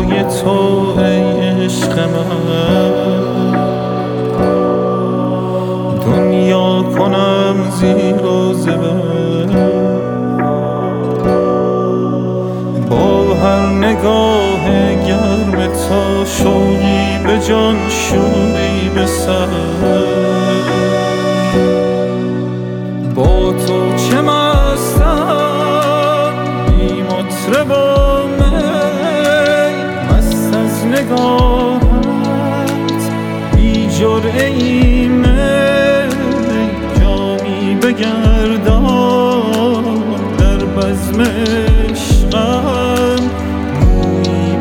پای تو ای عشق من، دنیا کنم زیر و زبر. با هر نگاه گرم تا شوقی به جان، شوری به سر. با تو چه مستم بی مطرب و می، مست از نگاهت بی جرعه ای می. جامی بگردان در بزم عشقم، مویی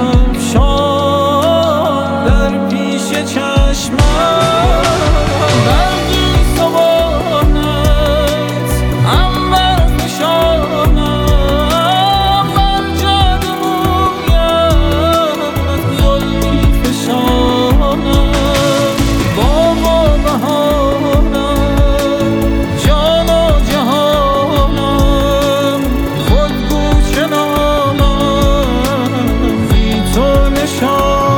بیفشان در پیش چشمم. برقی صبحانت عنبر فشانم، بر جعد مویت گل میفشانم. باغ و بهارم، جان و جهانم، خود گو چه نالم بی تو نشانم.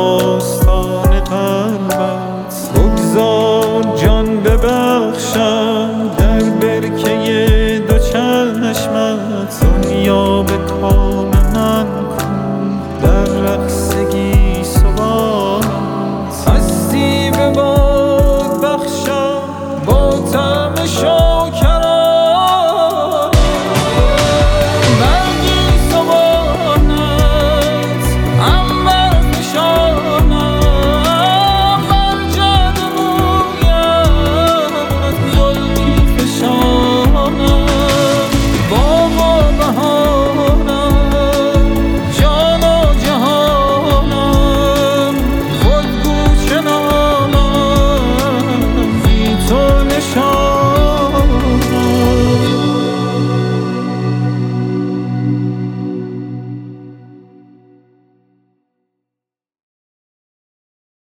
بگذار جان ببخشم